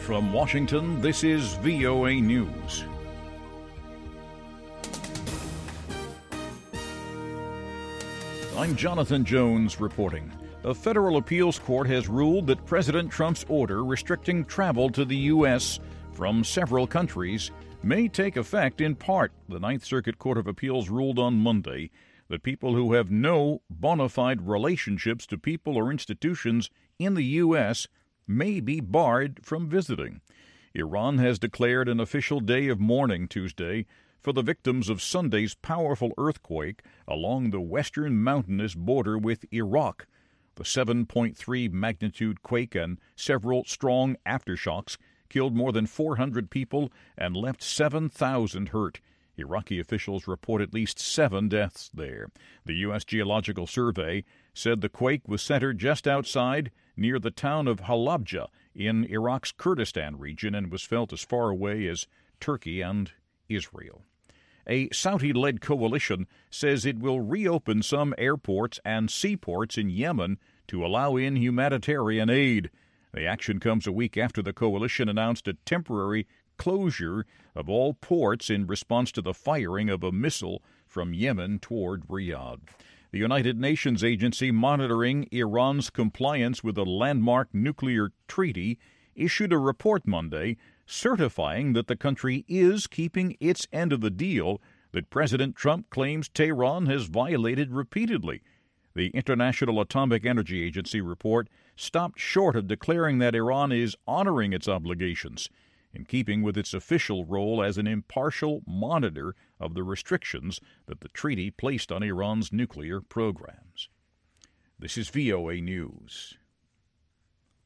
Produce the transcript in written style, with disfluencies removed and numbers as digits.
From Washington, this is VOA News. I'm Jonathan Jones reporting. A federal appeals court has ruled that President Trump's order restricting travel to the U.S. from several countries may take effect in part. The Ninth Circuit Court of Appeals ruled on Monday that people who have no bona fide relationships to people or institutions in the U.S. may be barred from visiting. Iran has declared an official day of mourning Tuesday for the victims of Sunday's powerful earthquake along the western mountainous border with Iraq. The 7.3 magnitude quake and several strong aftershocks killed more than 400 people and left 7,000 hurt. Iraqi officials report at least 7 deaths there. The U.S. Geological Survey said the quake was centered just outside near the town of Halabja in Iraq's Kurdistan region and was felt as far away as Turkey and Israel. A Saudi-led coalition says it will reopen some airports and seaports in Yemen to allow in humanitarian aid. The action comes a week after the coalition announced a temporary closure of all ports in response to the firing of a missile from Yemen toward Riyadh. The United Nations agency monitoring Iran's compliance with a landmark nuclear treaty issued a report Monday certifying that the country is keeping its end of the deal that President Trump claims Tehran has violated repeatedly. The International Atomic Energy Agency report stopped short of declaring that Iran is honoring its obligations, in keeping with its official role as an impartial monitor of the restrictions that the treaty placed on Iran's nuclear programs. This is VOA News.